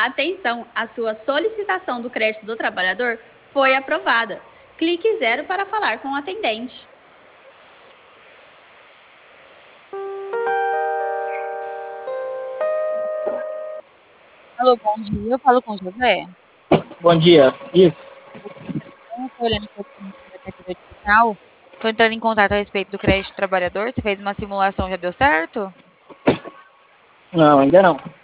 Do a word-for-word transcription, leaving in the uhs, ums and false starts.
Atenção, a sua solicitação do crédito do trabalhador foi aprovada. Clique zero para falar com o atendente. Alô, bom dia. Eu falo com o José. Bom dia. Isso. Eu estou olhando aqui o aplicativo digital. Estou entrando em contato a respeito do crédito do trabalhador. Você fez uma simulação, já deu certo? Não, ainda não.